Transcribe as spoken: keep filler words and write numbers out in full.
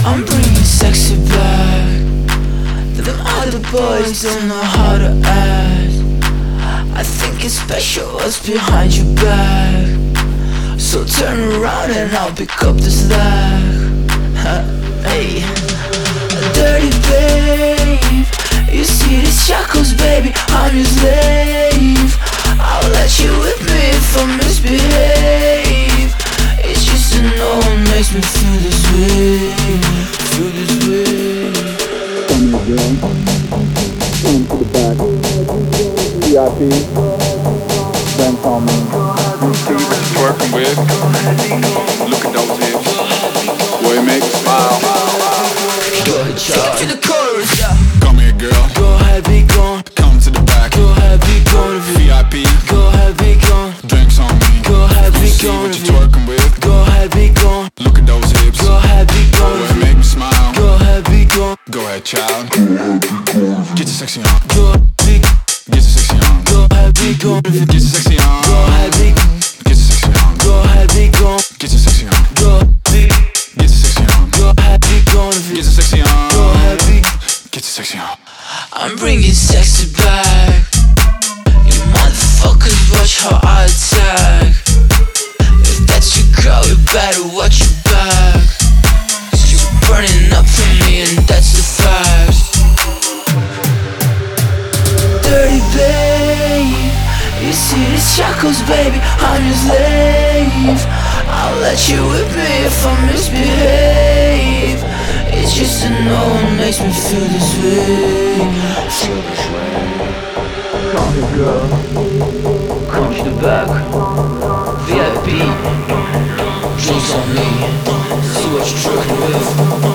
I'm bringing sexy back. Them other boys don't know how to act. I think it's special what's behind your back. So turn around and I'll pick up the slack. Hey, dirty babe, you see these shackles, baby, I'm your slave. I'll let you whip me if I misbehave. It's just to know it makes me feel this way, feel this way. Come here, girl. Come to the back. V I P. Dance on me. You see what you're working with. Look at those hips. Boy, it makes me smile. Go ahead, child. To the chorus, yeah. Come here, girl. Go ahead, be gone. Come to the back. Go ahead, be gone. V I P. Go ahead, be gone. Drinks on me. Go ahead, be See gone. what you're twerking with. Go ahead, be gone. Look at those hips. Go ahead, be gone. Boy, it make me smile. Go ahead, be gone. Go ahead, child. Get your sexy on. Go be, Get your sexy on. go ahead, be gone. Get your sexy on. Go ahead, be, Get your sexy on. go ahead, be gone. Get your sexy on. Go be, Get your sexy on. go ahead, be gone. Get your sexy on. Go ahead, be. Get your sexy on. I'm bringing sexy back. You motherfuckers watch how I attack. If that's your girl, you better watch your back. She's burning up for me and that's the fact. Dirty babe, you see these shackles, baby, I'm your slave. I'll let you whip me if I misbehave. It's just to know it makes me feel this way, feel this way. Come here, girl. Come to the back. V I P. Drinks on me. See what you're trucking with.